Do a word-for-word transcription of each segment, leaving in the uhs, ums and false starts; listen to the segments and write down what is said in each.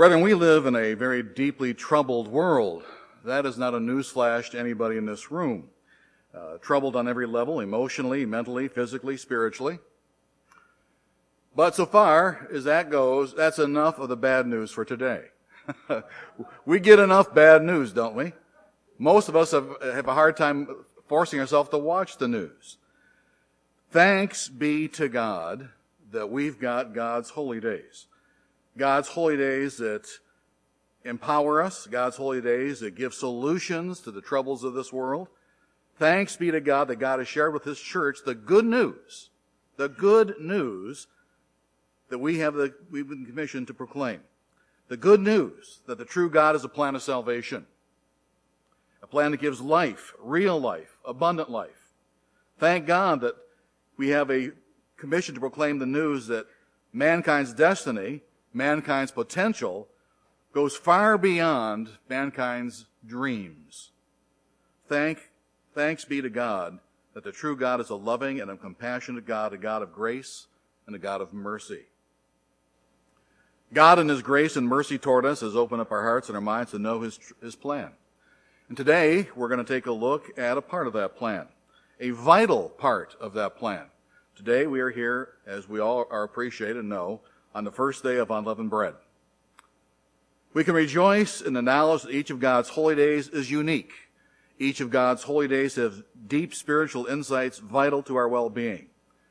Brethren, we live in a very deeply troubled world. That is not a newsflash to anybody in this room. Uh, troubled on every level, emotionally, mentally, physically, spiritually. But so far as that goes, that's enough of the bad news for today. We get enough bad news, don't we? Most of us have, have a hard time forcing ourselves to watch the news. Thanks be to God that we've got God's holy days. God's holy days that empower us, God's holy days that give solutions to the troubles of this world. Thanks be to God that God has shared with His church the good news, the good news that we have the, we've been commissioned to proclaim. The good news that the true God is a plan of salvation, a plan that gives life, real life, abundant life. Thank God that we have a commission to proclaim the news that mankind's destiny, mankind's potential, goes far beyond mankind's dreams. Thank, thanks be to God that the true God is a loving and a compassionate God, a God of grace and a God of mercy. God in His grace and mercy toward us has opened up our hearts and our minds to know His, His plan. And today we're going to take a look at a part of that plan, a vital part of that plan. Today we are here, as we all are appreciated and know, on the first day of unleavened bread. We can rejoice in the knowledge that each of God's holy days is unique. Each of God's holy days has deep spiritual insights vital to our well-being.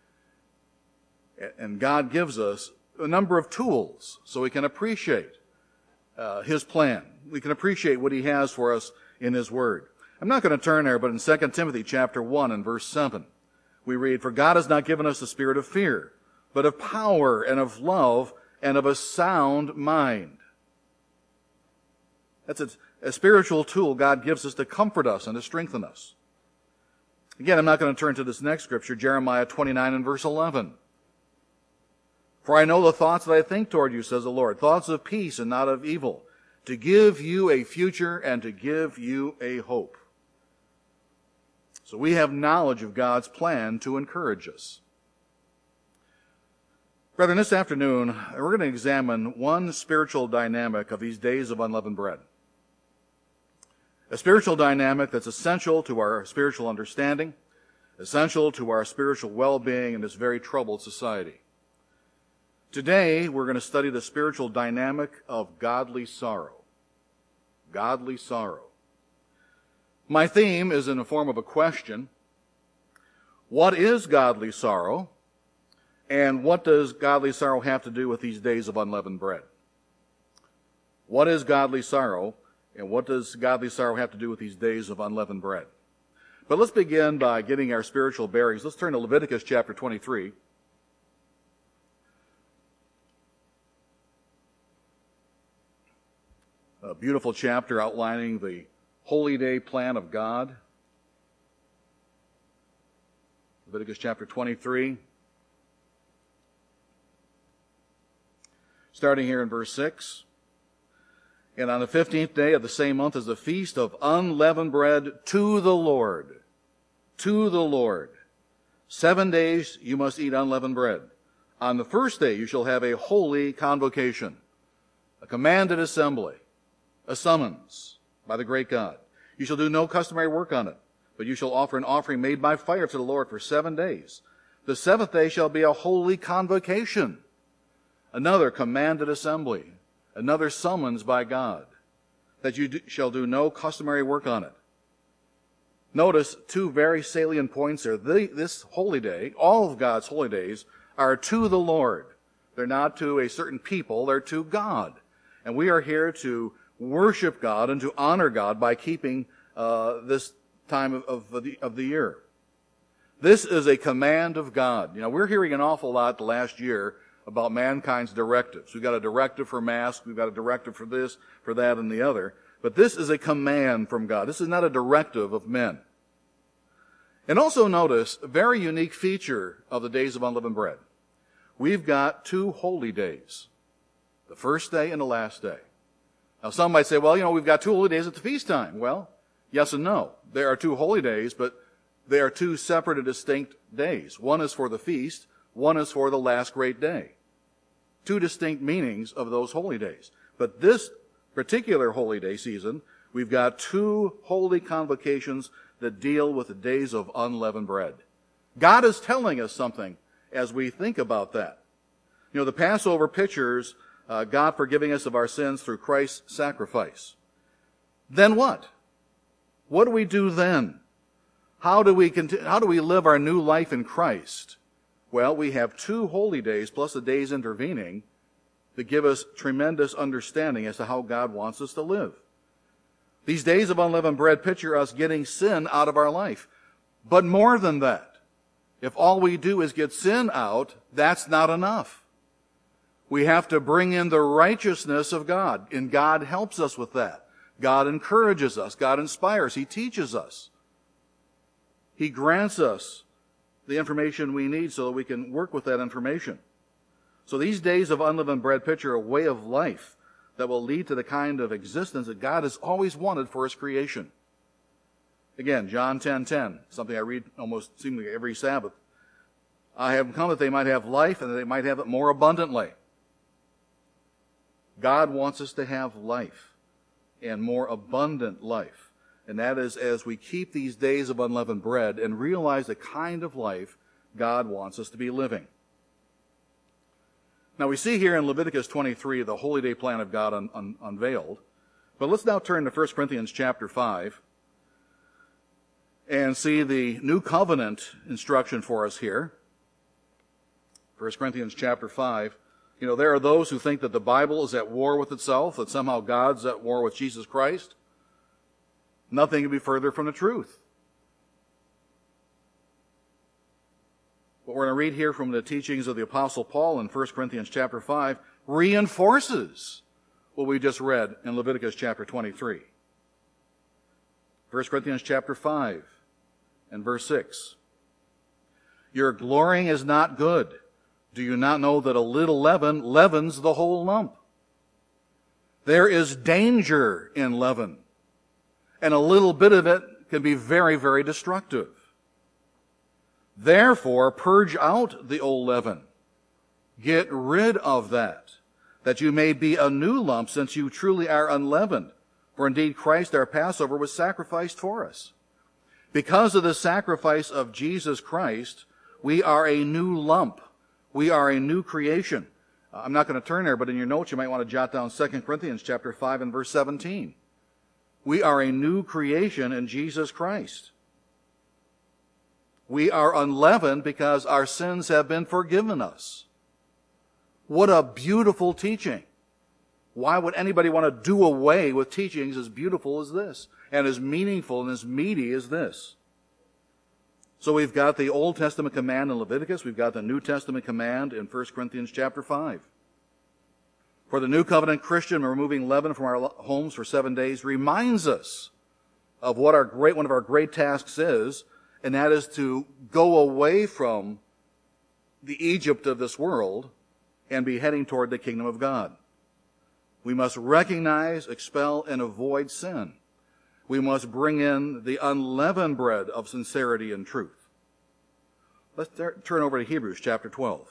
And God gives us a number of tools so we can appreciate uh, His plan. We can appreciate what He has for us in His Word. I'm not going to turn there, but in Second Timothy chapter one and verse seven, we read, "For God has not given us the spirit of fear, but of power and of love and of a sound mind." That's a, a spiritual tool God gives us to comfort us and to strengthen us. Again, I'm not going to turn to this next scripture, Jeremiah twenty-nine and verse eleven. "For I know the thoughts that I think toward you, says the Lord, thoughts of peace and not of evil, to give you a future and to give you a hope." So we have knowledge of God's plan to encourage us. Brethren, this afternoon, we're going to examine one spiritual dynamic of these days of unleavened bread. A spiritual dynamic that's essential to our spiritual understanding, essential to our spiritual well-being in this very troubled society. Today, we're going to study the spiritual dynamic of godly sorrow. Godly sorrow. My theme is in the form of a question. What is godly sorrow? And what does godly sorrow have to do with these days of unleavened bread? What is godly sorrow? And what does godly sorrow have to do with these days of unleavened bread? But let's begin by getting our spiritual bearings. Let's turn to Leviticus chapter twenty-three. A beautiful chapter outlining the holy day plan of God. Leviticus chapter twenty-three. Starting here in verse six. "And on the fifteenth day of the same month is the feast of unleavened bread to the Lord." To the Lord. Seven days you must eat unleavened bread. On the first day you shall have a holy convocation, a commanded assembly, a summons by the great God. You shall do no customary work on it, but you shall offer an offering made by fire to the Lord for seven days. The seventh day shall be a holy convocation, another commanded assembly, another summons by God, that you do, shall do no customary work on it. Notice two very salient points there. The, this holy day, all of God's holy days, are to the Lord. They're not to a certain people, they're to God. And we are here to worship God and to honor God by keeping uh, this time of, of, the, of the year. This is a command of God. You know, we're hearing an awful lot the last year about mankind's directives. We've got a directive for masks, we've got a directive for this, for that, and the other. But this is a command from God. This is not a directive of men. And also notice a very unique feature of the days of unleavened bread. We've got two holy days, the first day and the last day. Now, some might say, well, you know, we've got two holy days at the feast time. Well, yes and no. There are two holy days, but they are two separate and distinct days. One is for the feast, one is for the last great day. Two distinct meanings of those holy days. But this particular holy day season, we've got two holy convocations that deal with the days of unleavened bread. God is telling us something as we think about that. You know, the Passover pictures uh, God forgiving us of our sins through Christ's sacrifice. Then what? What do we do then? How do we continue, how do we live our new life in Christ? Well, we have two holy days plus the days intervening that give us tremendous understanding as to how God wants us to live. These days of unleavened bread picture us getting sin out of our life. But more than that, if all we do is get sin out, that's not enough. We have to bring in the righteousness of God, and God helps us with that. God encourages us. God inspires. He teaches us. He grants us the information we need so that we can work with that information. So these days of unleavened bread picture a way of life that will lead to the kind of existence that God has always wanted for His creation. Again, John ten ten, something I read almost seemingly every Sabbath. I have come that they might have life and that they might have it more abundantly. God wants us to have life, and more abundant life. And that is as we keep these days of unleavened bread and realize the kind of life God wants us to be living. Now we see here in Leviticus twenty-three the holy day plan of God un- un- unveiled. But let's now turn to First Corinthians chapter five and see the new covenant instruction for us here. First Corinthians chapter five. You know, there are those who think that the Bible is at war with itself, that somehow God's at war with Jesus Christ. Nothing could be further from the truth. What we're going to read here from the teachings of the Apostle Paul in First Corinthians chapter five reinforces what we just read in Leviticus chapter twenty-three. First Corinthians chapter five and verse six. Your glorying is not good. Do you not know that a little leaven leavens the whole lump? There is danger in leaven, and a little bit of it can be very, very destructive. Therefore, purge out the old leaven. Get rid of that, that you may be a new lump, since you truly are unleavened. For indeed Christ our Passover was sacrificed for us. Because of the sacrifice of Jesus Christ, we are a new lump. We are a new creation. I'm not going to turn there, but in your notes you might want to jot down Second Corinthians chapter five and verse seventeen. We are a new creation in Jesus Christ. We are unleavened because our sins have been forgiven us. What a beautiful teaching. Why would anybody want to do away with teachings as beautiful as this, and as meaningful and as meaty as this? So we've got the Old Testament command in Leviticus. We've got the New Testament command in First Corinthians chapter five. For the New Covenant Christian, removing leaven from our homes for seven days reminds us of what our great, one of our great tasks is, and that is to go away from the Egypt of this world and be heading toward the kingdom of God. We must recognize, expel, and avoid sin. We must bring in the unleavened bread of sincerity and truth. Let's turn over to Hebrews chapter twelve.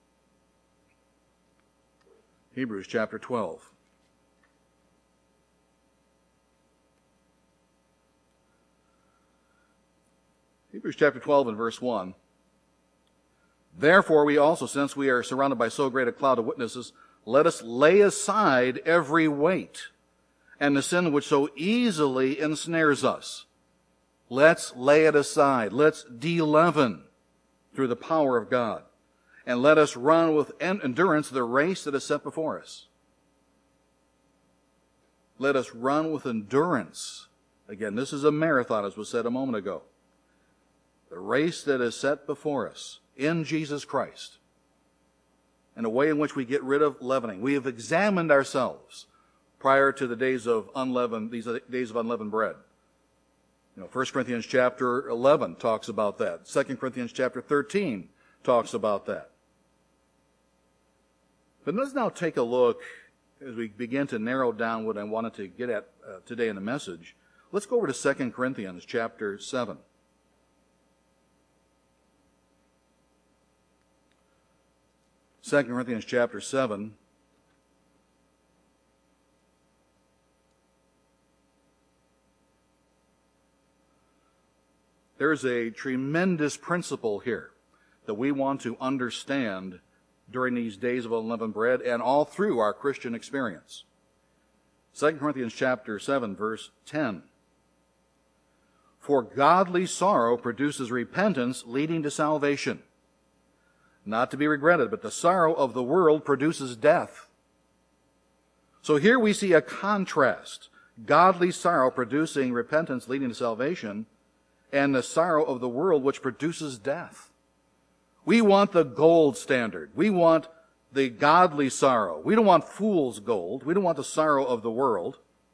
Hebrews chapter twelve. Hebrews chapter twelve and verse one. Therefore we also, since we are surrounded by so great a cloud of witnesses, let us lay aside every weight and the sin which so easily ensnares us. Let's lay it aside. Let's de-leaven through the power of God. And let us run with endurance the race that is set before us. Let us run with endurance. Again, this is a marathon, as was said a moment ago. The race that is set before us in Jesus Christ. In a way in which we get rid of leavening. We have examined ourselves prior to the days of unleavened, these days of unleavened bread. You know, First Corinthians chapter eleven talks about that. Second Corinthians chapter thirteen talks about that. But let's now take a look, as we begin to narrow down what I wanted to get at uh, today in the message. Let's go over to Second Corinthians chapter seven. Second Corinthians chapter seven. There's a tremendous principle here that we want to understand during these days of unleavened bread and all through our Christian experience. Second Corinthians chapter seven, verse ten. For godly sorrow produces repentance leading to salvation, not to be regretted, but the sorrow of the world produces death. So here we see a contrast. Godly sorrow producing repentance leading to salvation, and the sorrow of the world which produces death. We want the gold standard. We want the godly sorrow. We don't want fool's gold. We don't want the sorrow of the world.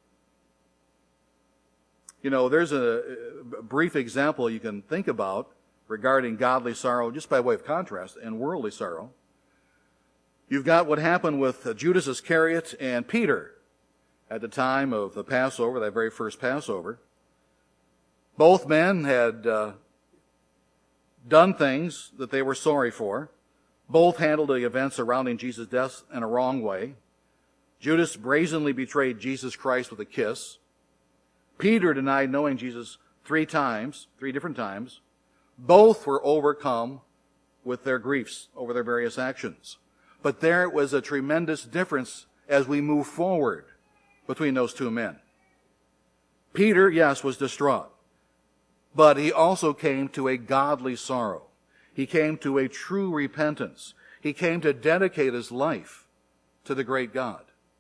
You know, there's a brief example you can think about regarding godly sorrow, just by way of contrast, and worldly sorrow. You've got what happened with Judas Iscariot and Peter at the time of the Passover, that very first Passover. Both men had uh, done things that they were sorry for. Both handled the events surrounding Jesus' death in a wrong way. Judas brazenly betrayed Jesus Christ with a kiss. Peter denied knowing Jesus three times, three different times. Both were overcome with their griefs over their various actions. But there was a tremendous difference as we move forward between those two men. Peter, yes, was distraught, but he also came to a godly sorrow. He came to a true repentance. He came to dedicate his life to the great God.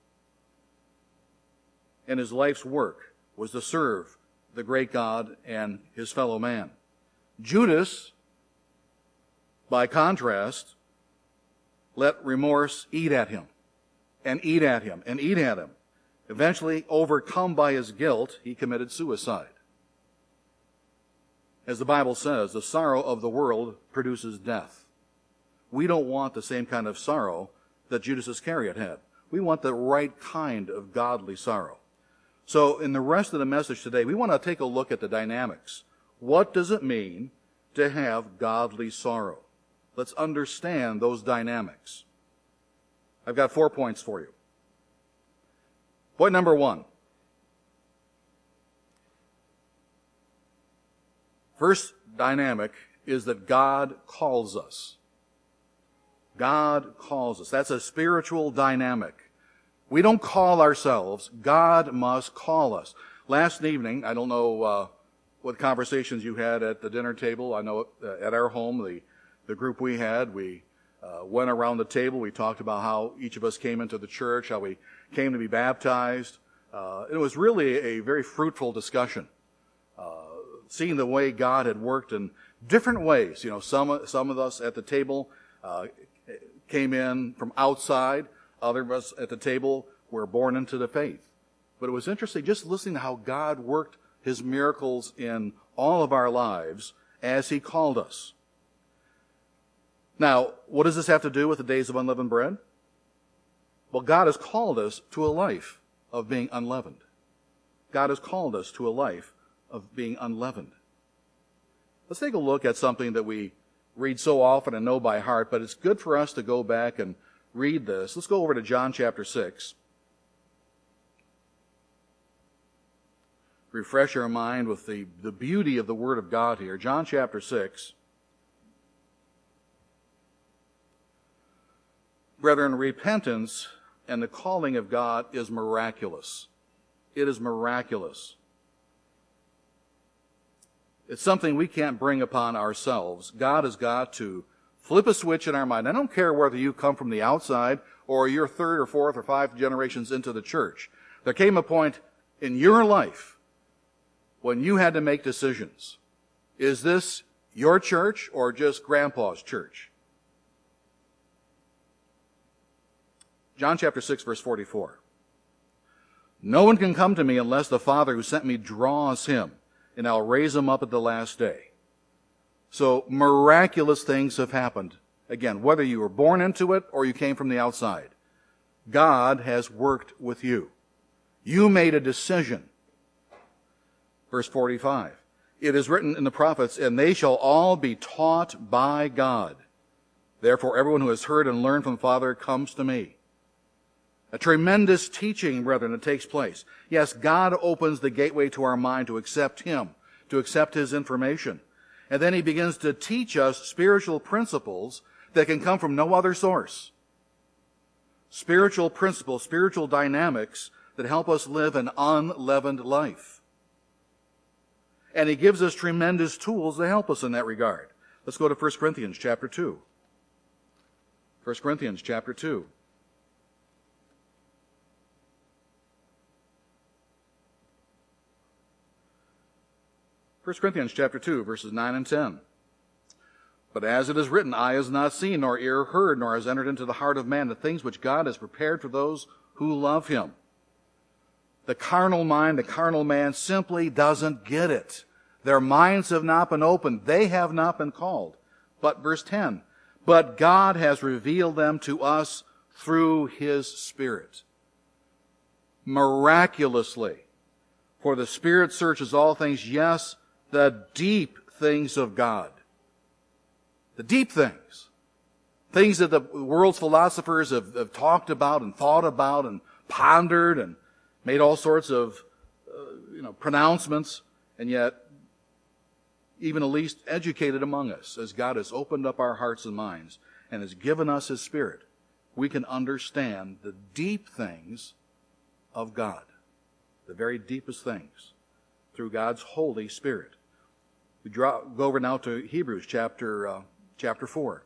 And his life's work was to serve the great God and his fellow man. Judas, by contrast, let remorse eat at him, and eat at him, and eat at him. Eventually, overcome by his guilt, he committed suicide. As the Bible says, the sorrow of the world produces death. We don't want the same kind of sorrow that Judas Iscariot had. We want the right kind of godly sorrow. So in the rest of the message today, we want to take a look at the dynamics. What does it mean to have godly sorrow? Let's understand those dynamics. I've got four points for you. Point number one. First dynamic is that God calls us. God calls us. That's a spiritual dynamic. We don't call ourselves. God must call us. Last evening, I don't know uh, what conversations you had at the dinner table. I know uh, at our home, the, the group we had, we uh, went around the table. We talked about how each of us came into the church, how we came to be baptized. Uh, it was really a very fruitful discussion. Uh, seeing the way God had worked in different ways. You know, some, some of us at the table uh, came in from outside. Other of us at the table were born into the faith. But it was interesting just listening to how God worked his miracles in all of our lives as he called us. Now, what does this have to do with the days of unleavened bread? Well, God has called us to a life of being unleavened. God has called us to a life of being unleavened. Let's take a look at something that we read so often and know by heart, but it's good for us to go back and read this. Let's go over to John chapter six. Refresh our mind with the, the beauty of the Word of God here. John chapter six. Brethren, repentance and the calling of God is miraculous. It is miraculous. It's something we can't bring upon ourselves. God has got to flip a switch in our mind. I don't care whether you come from the outside or you're third or fourth or fifth generations into the church. There came a point in your life when you had to make decisions. Is this your church or just Grandpa's church? John chapter six, verse forty-four. No one can come to me unless the Father who sent me draws him, and I'll raise him up at the last day. So miraculous things have happened. Again, whether you were born into it or you came from the outside, God has worked with you. You made a decision. Verse forty-five. It is written in the prophets, and they shall all be taught by God. Therefore, everyone who has heard and learned from the Father comes to me. A tremendous teaching, brethren, that takes place. Yes, God opens the gateway to our mind to accept him, to accept his information. And then he begins to teach us spiritual principles that can come from no other source. Spiritual principles, spiritual dynamics that help us live an unleavened life. And he gives us tremendous tools to help us in that regard. Let's go to First Corinthians chapter two. First Corinthians chapter two. First Corinthians chapter two, verses nine and ten. But as it is written, eye has not seen, nor ear heard, nor has entered into the heart of man the things which God has prepared for those who love him. The carnal mind, the carnal man simply doesn't get it. Their minds have not been opened. They have not been called. But verse ten, but God has revealed them to us through his Spirit. Miraculously. For the Spirit searches all things, yes, the deep things of God. The deep things. Things that the world's philosophers have, have talked about and thought about and pondered and made all sorts of uh, you know, pronouncements, and yet even the least educated among us, as God has opened up our hearts and minds and has given us his Spirit, we can understand the deep things of God, the very deepest things, through God's Holy Spirit. We draw, go over now to Hebrews chapter, uh, chapter four.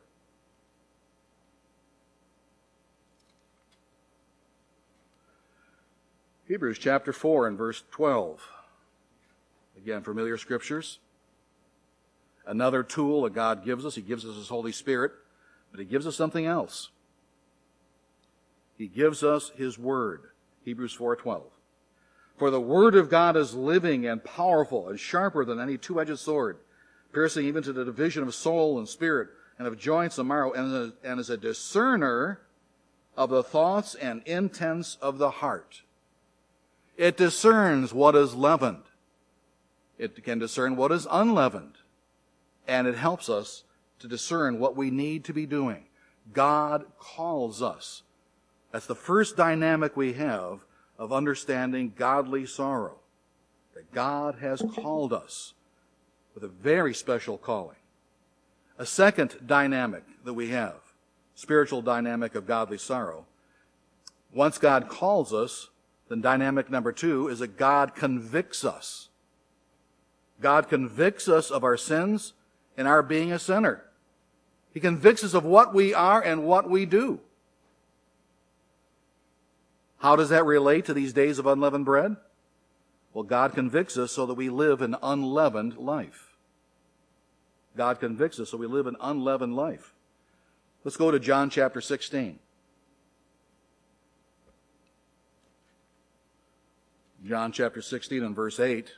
Hebrews chapter four and verse twelve. Again, familiar scriptures. Another tool that God gives us. He gives us his Holy Spirit, but he gives us something else. He gives us his Word. Hebrews four twelve. For the Word of God is living and powerful and sharper than any two-edged sword, piercing even to the division of soul and spirit and of joints and marrow, and, and is a discerner of the thoughts and intents of the heart. It discerns what is leavened. It can discern what is unleavened. And it helps us to discern what we need to be doing. God calls us. That's the first dynamic we have of understanding godly sorrow. That God has called us with a very special calling. A second dynamic that we have, spiritual dynamic of godly sorrow. Once God calls us, then dynamic number two is that God convicts us. God convicts us of our sins and our being a sinner. He convicts us of what we are and what we do. How does that relate to these days of unleavened bread? Well, God convicts us so that we live an unleavened life. God convicts us so we live an unleavened life. Let's go to John chapter sixteen. John chapter sixteen and verse eight.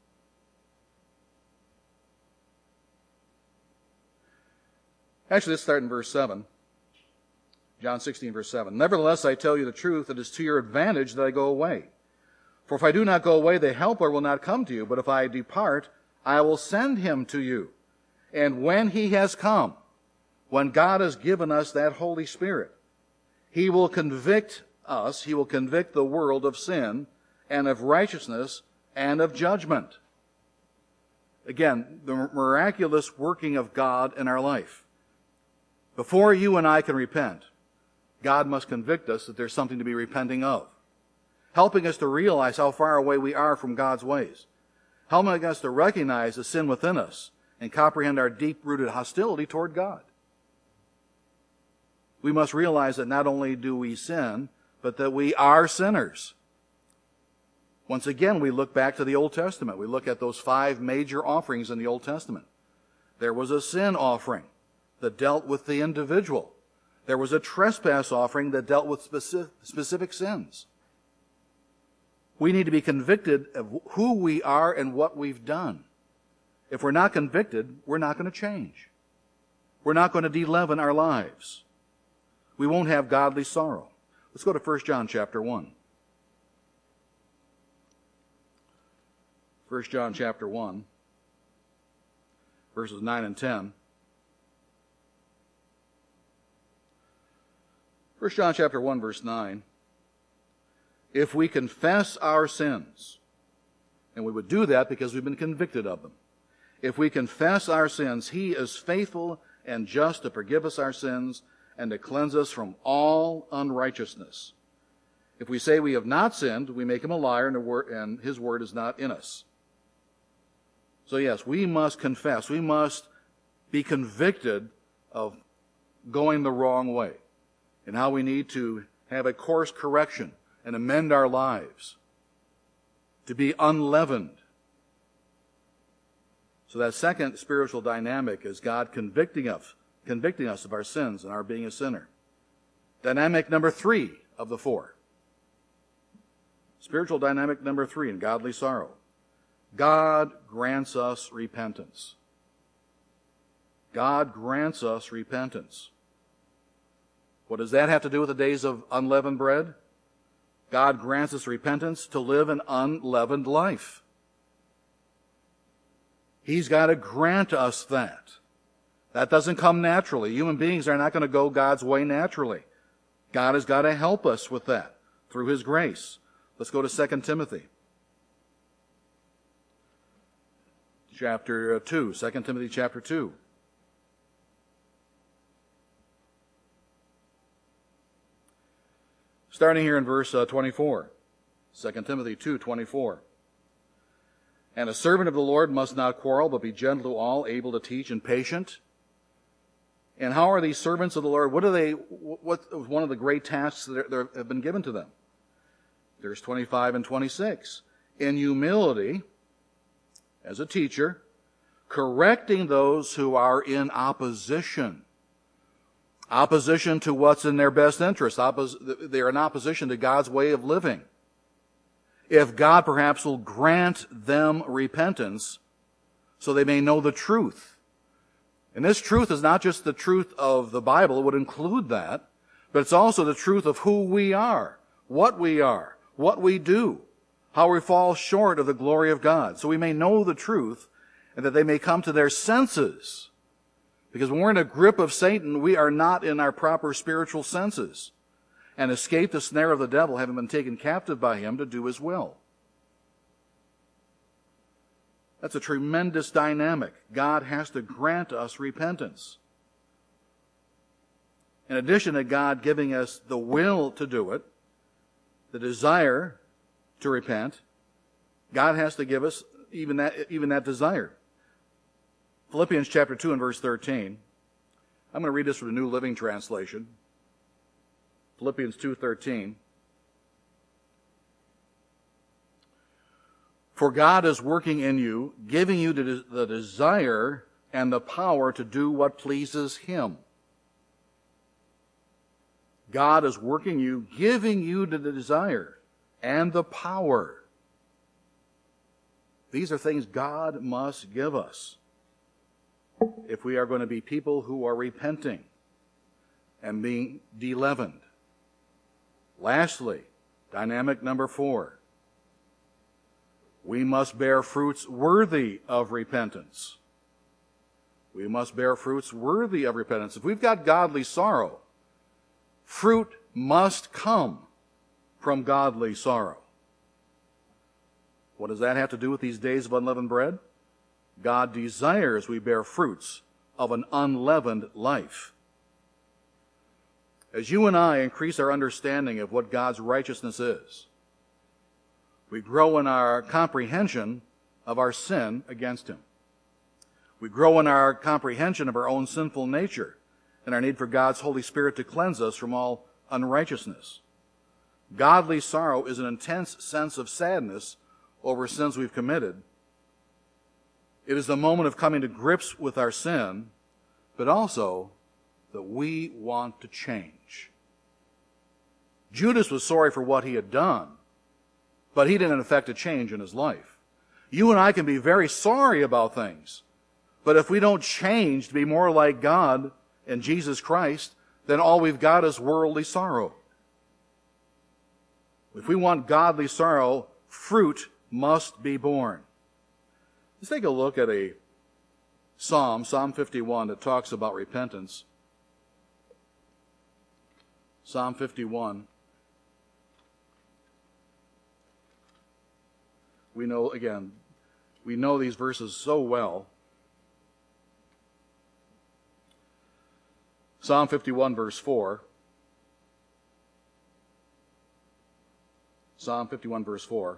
Actually, let's start in verse seven. John sixteen, verse seven. Nevertheless, I tell you the truth, it is to your advantage that I go away. For if I do not go away, the Helper will not come to you. But if I depart, I will send him to you. And when he has come, when God has given us that Holy Spirit, he will convict us, he will convict the world of sin and of righteousness and of judgment. Again, the miraculous working of God in our life. Before you and I can repent, God must convict us that there's something to be repenting of. Helping us to realize how far away we are from God's ways. Helping us to recognize the sin within us and comprehend our deep-rooted hostility toward God. We must realize that not only do we sin, but that we are sinners. Once again, we look back to the Old Testament. We look at those five major offerings in the Old Testament. There was a sin offering that dealt with the individual. There was a trespass offering that dealt with specific, specific sins. We need to be convicted of who we are and what we've done. If we're not convicted, we're not going to change. We're not going to de-leaven our lives. We won't have godly sorrow. Let's go to First John chapter one. First John chapter one, verses nine and ten. First John chapter one, verse nine. If we confess our sins, and we would do that because we've been convicted of them. If we confess our sins, he is faithful and just to forgive us our sins and to cleanse us from all unrighteousness. If we say we have not sinned, we make him a liar, and, the word, and his word is not in us. So yes, we must confess. We must be convicted of going the wrong way and how we need to have a course correction and amend our lives to be unleavened. So that second spiritual dynamic is God convicting us, convicting us of our sins and our being a sinner. Dynamic number three of the four. Spiritual dynamic number three in godly sorrow. God grants us repentance. God grants us repentance. What does that have to do with the days of unleavened bread? God grants us repentance to live an unleavened life. He's got to grant us that. That doesn't come naturally. Human beings are not going to go God's way naturally. God has got to help us with that through his grace. Let's go to Second Timothy. Chapter two. Second Timothy chapter two. Starting here in verse uh, twenty-four. Second Timothy two twenty-four. And a servant of the Lord must not quarrel, but be gentle to all, able to teach, and patient. And how are these servants of the Lord? What are they? What is one of the great tasks that, are, that have been given to them? There's twenty-five and twenty-six. In humility, as a teacher, correcting those who are in opposition. Opposition to what's in their best interest. Oppos- they are in opposition to God's way of living. If God perhaps will grant them repentance so they may know the truth. And this truth is not just the truth of the Bible, it would include that, but it's also the truth of who we are, what we are, what we do, how we fall short of the glory of God. So we may know the truth and that they may come to their senses. Because when we're in a grip of Satan, we are not in our proper spiritual senses and escape the snare of the devil, having been taken captive by him to do his will. That's a tremendous dynamic. God has to grant us repentance. In addition to God giving us the will to do it, the desire to repent, God has to give us even that, even that desire. Philippians chapter two and verse thirteen. I'm going to read this from the New Living Translation. Philippians two thirteen. For God is working in you, giving you the, the desire and the power to do what pleases him. God is working you, giving you the desire and the power. These are things God must give us if we are going to be people who are repenting and being de-leavened. Lastly, dynamic number four. We must bear fruits worthy of repentance. We must bear fruits worthy of repentance. If we've got godly sorrow, fruit must come from godly sorrow. What does that have to do with these days of unleavened bread? God desires we bear fruits of an unleavened life. As you and I increase our understanding of what God's righteousness is, we grow in our comprehension of our sin against him. We grow in our comprehension of our own sinful nature and our need for God's Holy Spirit to cleanse us from all unrighteousness. Godly sorrow is an intense sense of sadness over sins we've committed. It is the moment of coming to grips with our sin, but also that we want to change. Judas was sorry for what he had done, but he didn't effect a change in his life. You and I can be very sorry about things, but if we don't change to be more like God and Jesus Christ, then all we've got is worldly sorrow. If we want godly sorrow, fruit must be born. Let's take a look at a psalm, Psalm fifty-one, that talks about repentance. Psalm fifty-one. We know, again, we know these verses so well. Psalm fifty-one, verse four. Psalm fifty-one, verse four.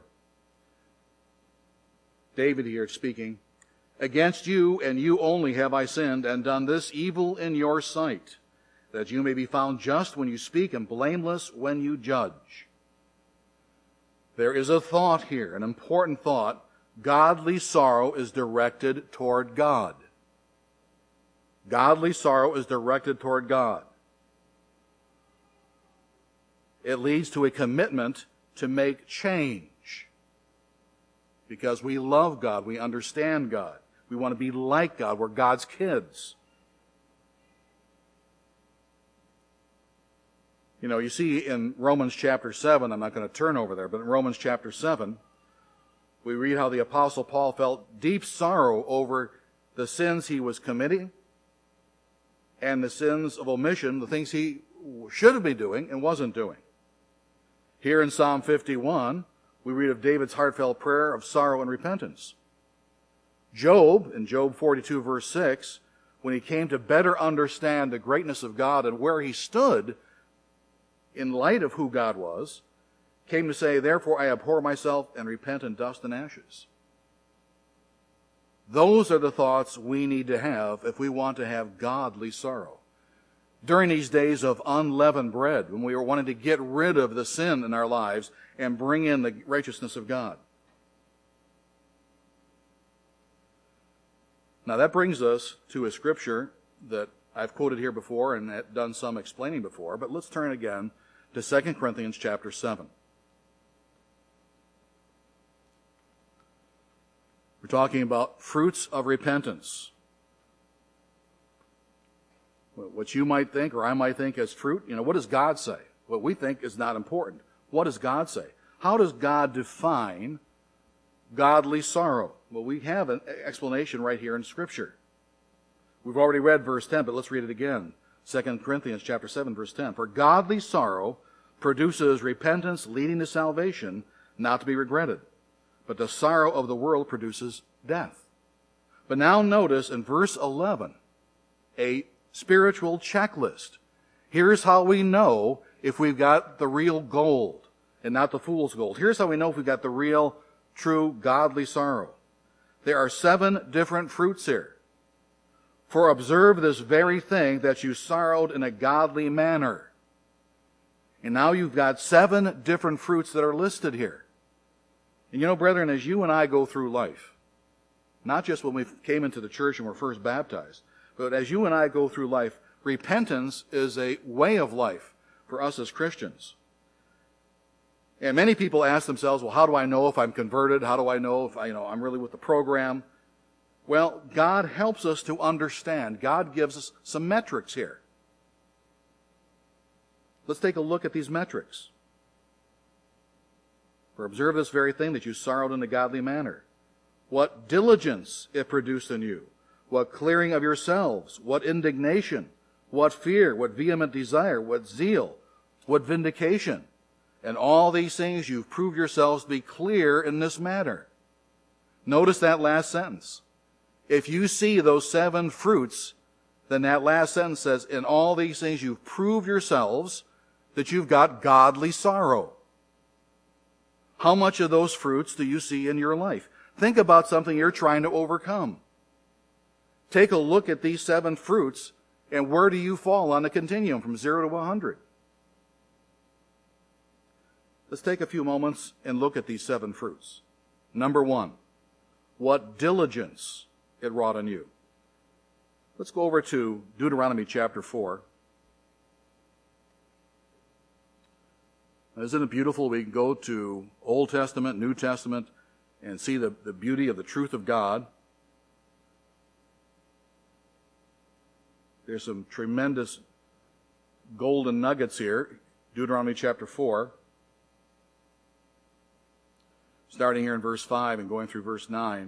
David here speaking, "Against you and you only have I sinned and done this evil in your sight, that you may be found just when you speak and blameless when you judge." There is a thought here, an important thought. Godly sorrow is directed toward God. Godly sorrow is directed toward God. It leads to a commitment to make change. Because we love God, we understand God. We want to be like God. We're God's kids. You know, you see in Romans chapter seven, I'm not going to turn over there, but in Romans chapter seven, we read how the Apostle Paul felt deep sorrow over the sins he was committing and the sins of omission, the things he should have been doing and wasn't doing. Here in Psalm fifty-one, we read of David's heartfelt prayer of sorrow and repentance. Job, in Job forty-two, verse six, when he came to better understand the greatness of God and where he stood in light of who God was, came to say, "Therefore I abhor myself and repent in dust and ashes." Those are the thoughts we need to have if we want to have godly sorrow. During these days of unleavened bread, when we are wanting to get rid of the sin in our lives and bring in the righteousness of God. Now that brings us to a scripture that I've quoted here before and had done some explaining before, but let's turn again to Second Corinthians chapter seven. We're talking about fruits of repentance. What you might think or I might think as fruit, you know, what does God say? What we think is not important. What does God say? How does God define godly sorrow? Well, we have an explanation right here in Scripture. We've already read verse ten, but let's read it again. Second Corinthians chapter seven, verse ten. "For godly sorrow produces repentance leading to salvation, not to be regretted. But the sorrow of the world produces death." But now notice in verse eleven, a spiritual checklist. Here's how we know if we've got the real gold and not the fool's gold. Here's how we know if we've got the real, true, godly sorrow. There are seven different fruits here. "For observe this very thing, that you sorrowed in a godly manner." And now you've got seven different fruits that are listed here. And you know, brethren, as you and I go through life, not just when we came into the church and were first baptized, but as you and I go through life, repentance is a way of life for us as Christians. And many people ask themselves, well, how do I know if I'm converted? How do I know if I, you know, I'm really with the program? Well, God helps us to understand. God gives us some metrics here. Let's take a look at these metrics. "For observe this very thing, that you sorrowed in a godly manner. What diligence it produced in you. What clearing of yourselves. What indignation. What fear. What vehement desire. What zeal. What vindication. And all these things you've proved yourselves to be clear in this matter." Notice that last sentence. If you see those seven fruits, then that last sentence says, "In all these things you've proved yourselves that you've got godly sorrow." How much of those fruits do you see in your life? Think about something you're trying to overcome. Take a look at these seven fruits, and where do you fall on the continuum from zero to one hundred? Let's take a few moments and look at these seven fruits. Number one, what diligence it wrought in you. Let's go over to Deuteronomy chapter four. Isn't it beautiful? We can go to Old Testament, New Testament, and see the, the beauty of the truth of God. There's some tremendous golden nuggets here. Deuteronomy chapter four. Starting here in verse five and going through verse nine.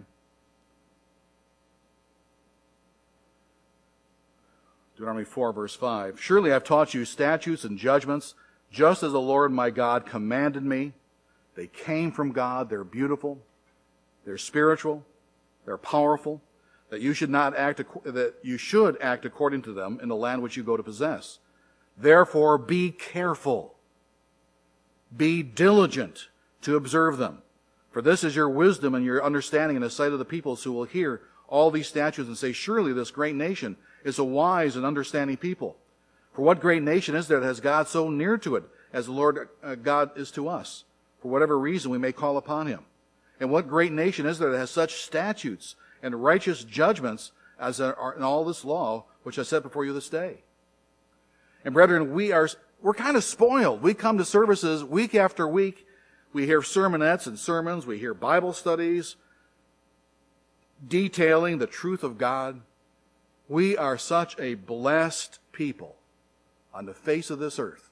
Deuteronomy four, verse five. "Surely I've taught you statutes and judgments, just as the Lord my God commanded me." They came from God. They're beautiful. They're spiritual. They're powerful. that you should not act, that you should act according to them in the land which you go to possess. Therefore, be careful. Be diligent to observe them. For this is your wisdom and your understanding in the sight of the peoples who will hear all these statutes and say, surely this great nation is a wise and understanding people. For what great nation is there that has God so near to it as the Lord uh, God is to us? For whatever reason we may call upon him. And what great nation is there that has such statutes and righteous judgments as are in all this law which I set before you this day? And brethren, we are, we're kind of spoiled. We come to services week after week. We hear sermonettes and sermons. We hear Bible studies detailing the truth of God. We are such a blessed people on the face of this earth.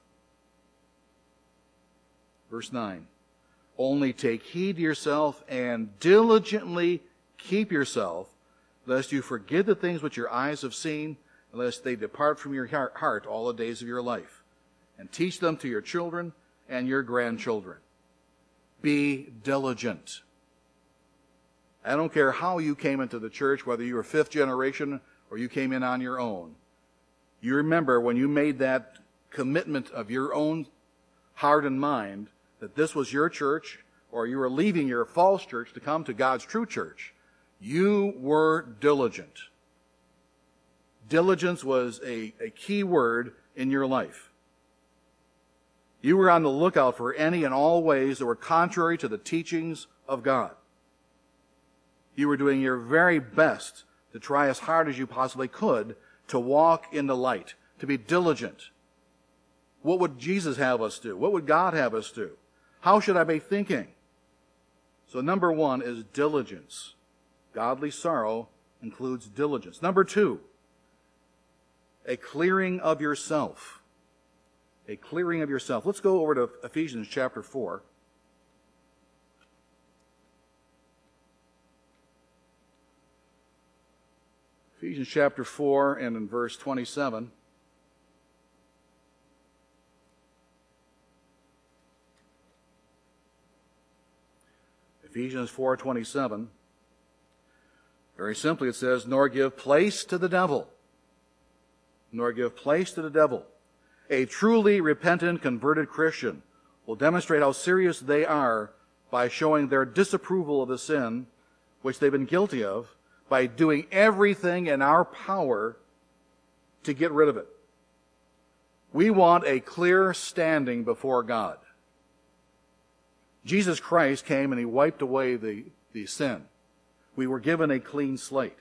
Verse nine. Only take heed to yourself and diligently keep yourself, lest you forget the things which your eyes have seen, lest they depart from your heart all the days of your life. And teach them to your children and your grandchildren. Be diligent. I don't care how you came into the church, whether you were fifth generation or you came in on your own. You remember when you made that commitment of your own heart and mind that this was your church, or you were leaving your false church to come to God's true church, you were diligent. Diligence was a, a key word in your life. You were on the lookout for any and all ways that were contrary to the teachings of God. You were doing your very best to try as hard as you possibly could to walk in the light, to be diligent. What would Jesus have us do? What would God have us do? How should I be thinking? So number one is diligence. Godly sorrow includes diligence. Number two, a clearing of yourself. A clearing of yourself. Let's go over to Ephesians chapter four. Ephesians chapter four and in verse twenty-seven. Ephesians four twenty-seven. Very simply it says, nor give place to the devil. Nor give place to the devil. A truly repentant, converted Christian will demonstrate how serious they are by showing their disapproval of the sin which they've been guilty of, by doing everything in our power to get rid of it. We want a clear standing before God. Jesus Christ came and he wiped away the, the sin. We were given a clean slate.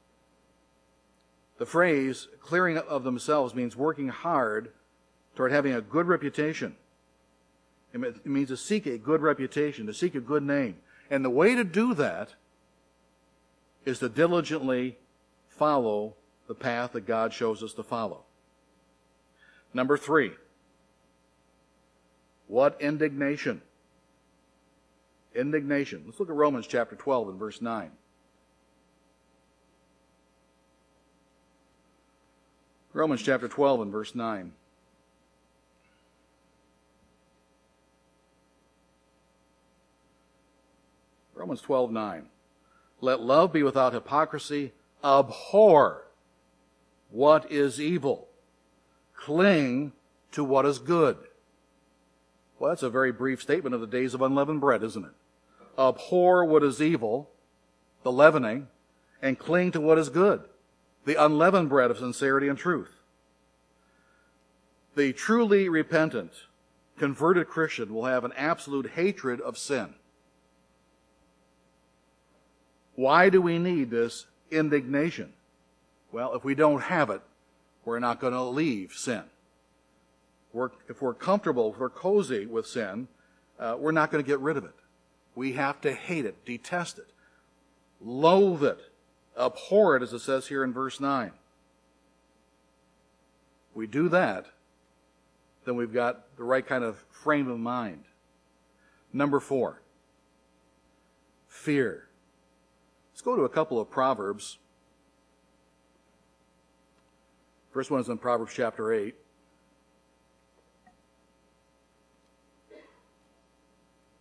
The phrase clearing of themselves means working hard toward having a good reputation. It means to seek a good reputation, to seek a good name. And the way to do that is to diligently follow the path that God shows us to follow. Number three, what indignation? Indignation. Let's look at Romans chapter twelve and verse nine. Romans chapter twelve and verse nine. Romans twelve nine. Let love be without hypocrisy. Abhor what is evil. Cling to what is good. Well, that's a very brief statement of the days of unleavened bread, isn't it? Abhor what is evil, the leavening, and cling to what is good, the unleavened bread of sincerity and truth. The truly repentant, converted Christian will have an absolute hatred of sin. Why do we need this indignation? Well, if we don't have it, we're not going to leave sin. We're, if we're comfortable, if we're cozy with sin, uh, we're not going to get rid of it. We have to hate it, detest it, loathe it, abhor it, as it says here in verse nine. We do that, then we've got the right kind of frame of mind. Number four, fear. Let's go to a couple of Proverbs. First one is in Proverbs chapter eight.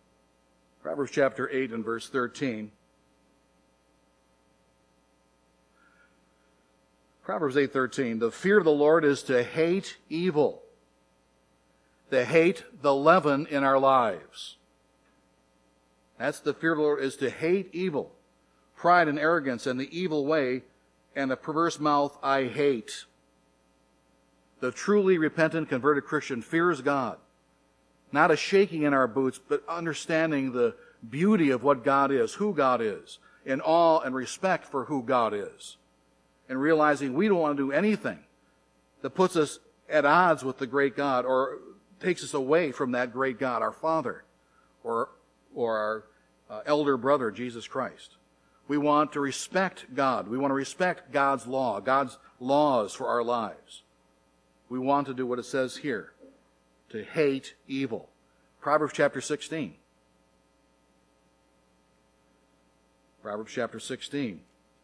Proverbs chapter eight and verse thirteen. Proverbs eight thirteen, the fear of the Lord is to hate evil, to hate the leaven in our lives. That's the fear of the Lord, is to hate evil. Pride and arrogance and the evil way and the perverse mouth I hate. The truly repentant, converted Christian fears God. Not a shaking in our boots, but understanding the beauty of what God is, who God is, in awe and respect for who God is. And realizing we don't want to do anything that puts us at odds with the great God or takes us away from that great God, our Father, or, or our uh, elder brother, Jesus Christ. We want to respect God. We want to respect God's law, God's laws for our lives. We want to do what it says here, to hate evil. Proverbs chapter sixteen. Proverbs chapter sixteen.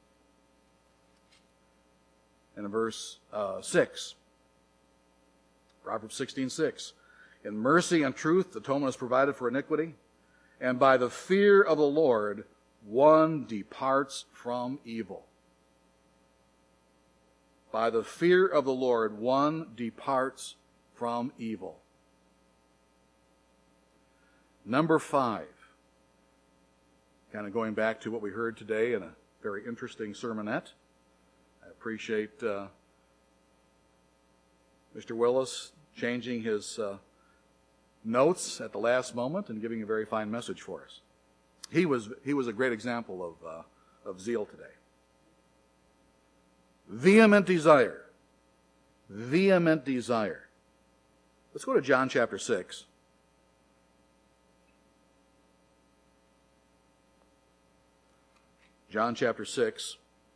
And in verse uh, six. Proverbs sixteen six. In mercy and truth, atonement is provided for iniquity, and by the fear of the Lord, one departs from evil. By the fear of the Lord, one departs from evil. Number five, kind of going back to what we heard today in a very interesting sermonette. I appreciate uh, Mister Willis changing his uh, notes at the last moment and giving a very fine message for us. He was he was a great example of uh, of zeal today. Vehement desire. Vehement desire. Let's go to John chapter six. John chapter six,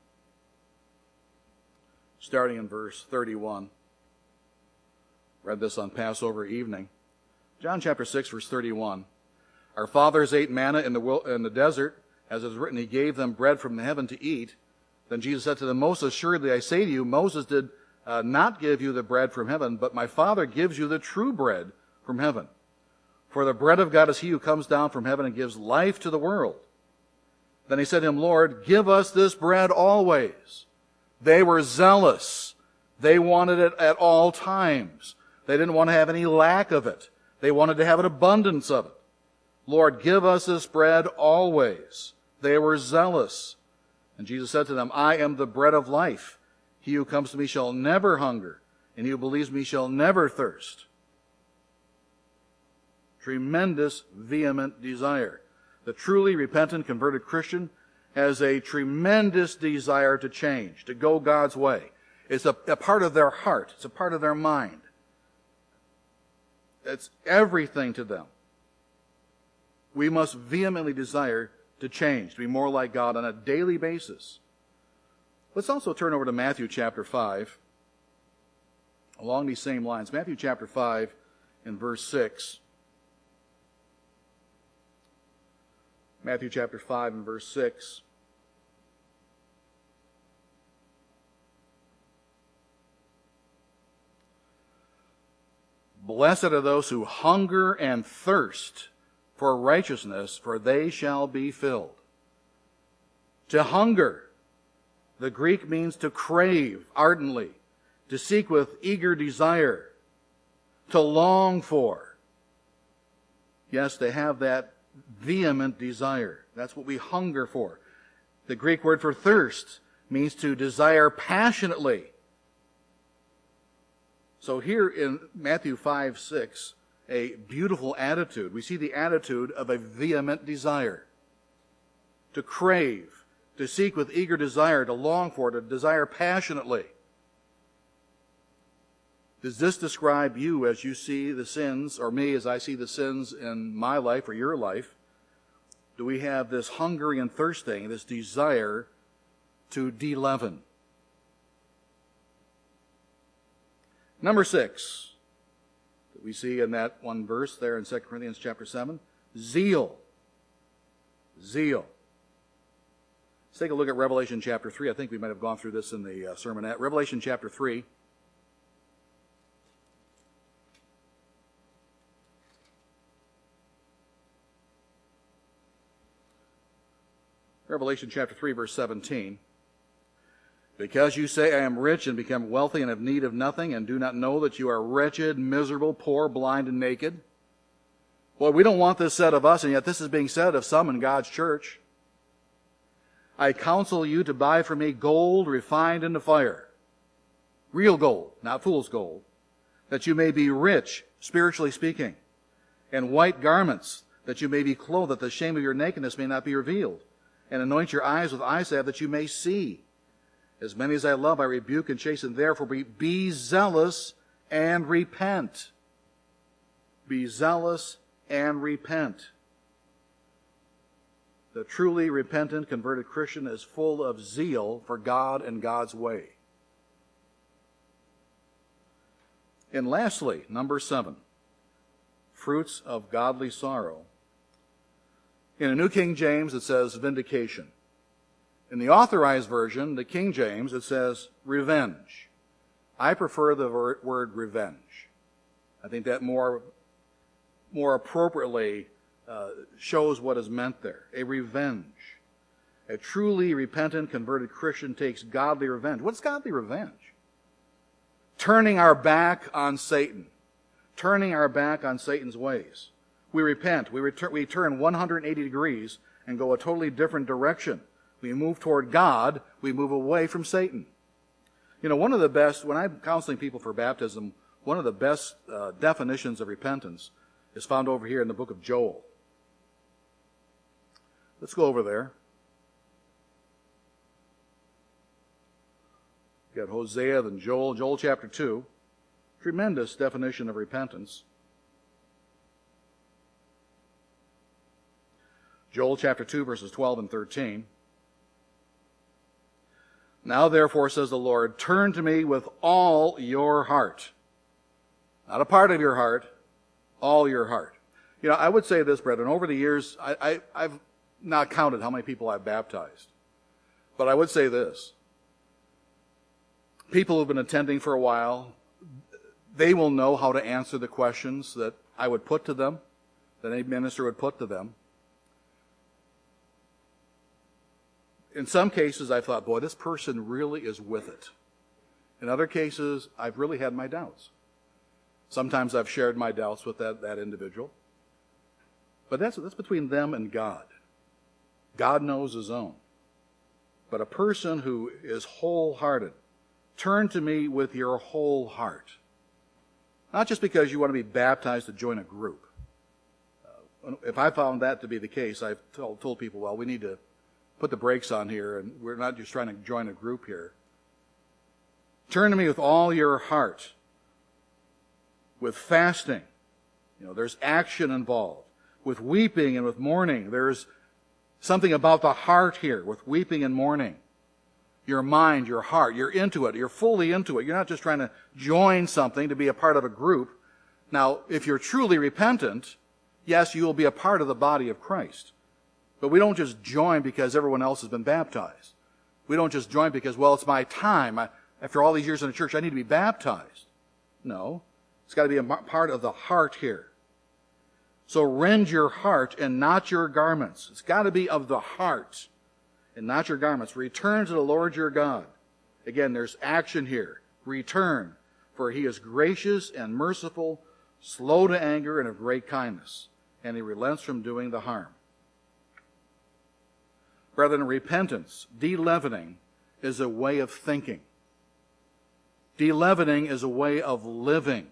starting in verse thirty-one. Read this on Passover evening. John chapter six, verse thirty-one. Our fathers ate manna in the in the desert, as it is written, he gave them bread from heaven to eat. Then Jesus said to them, most assuredly I say to you, Moses did uh, not give you the bread from heaven, but my Father gives you the true bread from heaven. For the bread of God is he who comes down from heaven and gives life to the world. Then he said to him, Lord, give us this bread always. They were zealous. They wanted it at all times. They didn't want to have any lack of it. They wanted to have an abundance of it. Lord, give us this bread always. They were zealous. And Jesus said to them, I am the bread of life. He who comes to me shall never hunger, and he who believes me shall never thirst. Tremendous, vehement desire. The truly repentant, converted Christian has a tremendous desire to change, to go God's way. It's a, a part of their heart. It's a part of their mind. It's everything to them. We must vehemently desire to change, to be more like God on a daily basis. Let's also turn over to Matthew chapter five, along these same lines. Matthew chapter five and verse six. Matthew chapter five and verse six. Blessed are those who hunger and thirst for righteousness, for they shall be filled. To hunger, the Greek means to crave ardently, to seek with eager desire, to long for. Yes, they have that vehement desire. That's what we hunger for. The Greek word for thirst means to desire passionately. So here in Matthew five, six, a beautiful attitude. We see the attitude of a vehement desire. To crave, to seek with eager desire, to long for, to desire passionately. Does this describe you as you see the sins, or me as I see the sins in my life or your life? Do we have this hungering and thirsting, this desire to de-leaven? Number six, that we see in that one verse there in Second Corinthians chapter seven, zeal. Zeal. Let's take a look at Revelation chapter three. I think we might have gone through this in the uh, sermonette. Revelation chapter three. Revelation chapter three, verse seventeen. Because you say, I am rich and become wealthy and have need of nothing, and do not know that you are wretched, miserable, poor, blind, and naked. Boy, we don't want this said of us, and yet this is being said of some in God's church. I counsel you to buy for me gold refined in the fire. Real gold, not fool's gold. That you may be rich, spiritually speaking. And white garments, that you may be clothed, that the shame of your nakedness may not be revealed. And anoint your eyes with eye salve, that you may see. As many as I love, I rebuke and chasten. Therefore, be, be zealous and repent. Be zealous and repent. The truly repentant, converted Christian is full of zeal for God and God's way. And lastly, number seven, fruits of godly sorrow. In a New King James, it says vindication. In the Authorized Version, the King James, it says revenge. I prefer the word revenge. I think that more, more appropriately uh, shows what is meant there. A revenge. A truly repentant, converted Christian takes godly revenge. What's godly revenge? Turning our back on Satan. Turning our back on Satan's ways. We repent. We, return, we turn one hundred eighty degrees and go a totally different direction. We move toward God. We move away from Satan. You know, one of the best, when I'm counseling people for baptism, one of the best uh, definitions of repentance is found over here in the book of Joel. Let's go over there. You got Hosea, then Joel, Joel chapter two. Tremendous definition of repentance. Joel chapter two, verses twelve and thirteen. Now therefore, says the Lord, turn to me with all your heart. Not a part of your heart, all your heart. You know, I would say this, brethren, over the years, I, I, I've not counted how many people I've baptized. But I would say this. People who've been attending for a while, they will know how to answer the questions that I would put to them, that any minister would put to them. In some cases, I thought, boy, this person really is with it. In other cases, I've really had my doubts. Sometimes I've shared my doubts with that, that individual. But that's, that's between them and God. God knows his own. But a person who is wholehearted, turn to me with your whole heart. Not just because you want to be baptized to join a group. Uh, if I found that to be the case, I've told, told people, well, we need to put the brakes on here, and we're not just trying to join a group here. Turn to me with all your heart. With fasting. You know, there's action involved. With weeping and with mourning. There's something about the heart here, with weeping and mourning. Your mind, your heart, you're into it. You're fully into it. You're not just trying to join something to be a part of a group. Now, if you're truly repentant, yes, you will be a part of the body of Christ. But we don't just join because everyone else has been baptized. We don't just join because, well, it's my time. I, after all these years in the church, I need to be baptized. No. It's got to be a part of the heart here. So rend your heart and not your garments. It's got to be of the heart and not your garments. Return to the Lord your God. Again, there's action here. Return, for he is gracious and merciful, slow to anger and of great kindness, and he relents from doing the harm. Brethren, repentance, de-leavening, is a way of thinking. De-leavening is a way of living.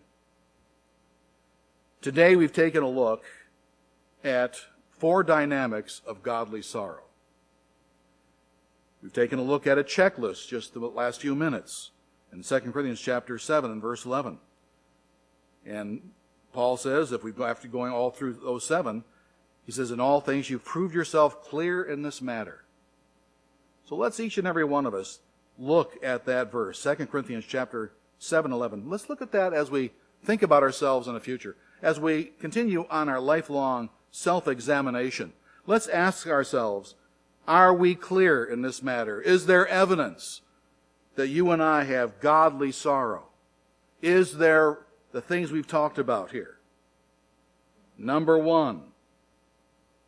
Today we've taken a look at four dynamics of godly sorrow. We've taken a look at a checklist just the last few minutes in Second Corinthians chapter seven and verse eleven. And Paul says, if we after going all through those seven, he says, in all things you've proved yourself clear in this matter. So let's each and every one of us look at that verse, Second Corinthians chapter seven, eleven. Let's look at that as we think about ourselves in the future. As we continue on our lifelong self-examination, let's ask ourselves, are we clear in this matter? Is there evidence that you and I have godly sorrow? Is there the things we've talked about here? Number one,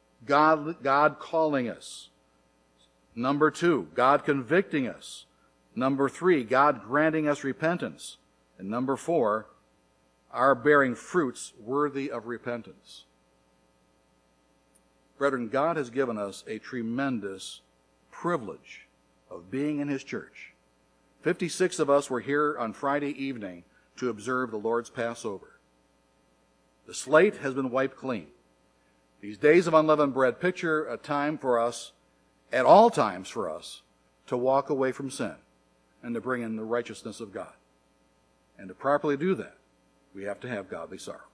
God, God calling us. Number two, God convicting us. Number three, God granting us repentance. And number four, our bearing fruits worthy of repentance. Brethren, God has given us a tremendous privilege of being in his church. fifty-six of us were here on Friday evening to observe the Lord's Passover. The slate has been wiped clean. These days of unleavened bread picture a time for us, at all times for us, to walk away from sin and to bring in the righteousness of God. And to properly do that, we have to have godly sorrow.